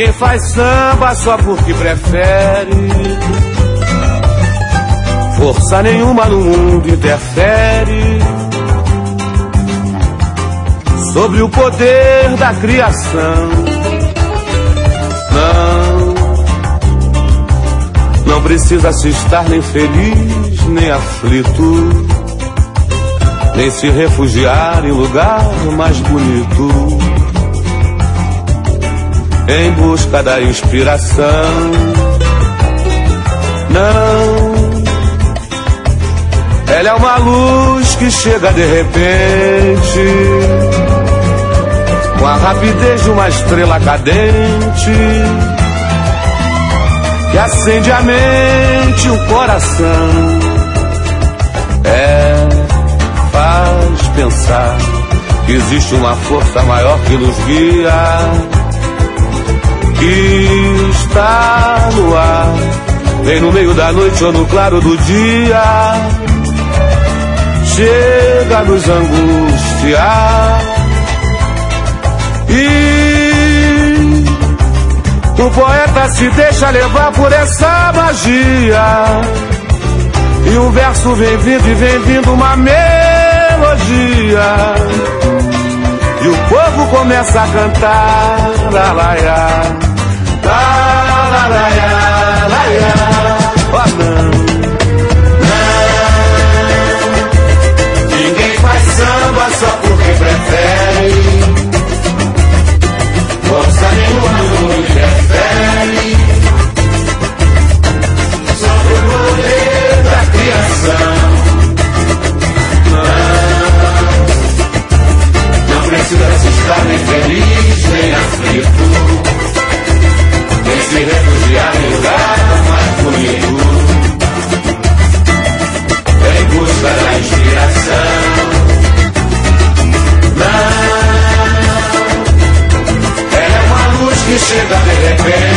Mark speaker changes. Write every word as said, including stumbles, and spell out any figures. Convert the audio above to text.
Speaker 1: Ninguém faz samba só porque prefere. Força nenhuma no mundo interfere sobre o poder da criação. Não, não precisa se estar nem feliz, nem aflito, nem se refugiar em lugar mais bonito, em busca da inspiração. Não, ela é uma luz que chega de repente, com a rapidez de uma estrela cadente, que acende a mente e o coração. É, faz pensar que existe uma força maior que nos guia, que está no ar, vem no meio da noite ou no claro do dia, chega a nos angustiar. E o poeta se deixa levar por essa magia, e um verso vem vindo e vem vindo uma melodia, e o povo começa a cantar la la ya, la la la ya, la ya. Oh, não, não, ninguém faz samba só porque prefere. Força nenhuma não interfere sobre o poder da criação. Não, não precisa se estar nem feliz, nem aflito, nem se refugiar em lugar mais bonito, em busca da inspiração. Não, que chega de repente,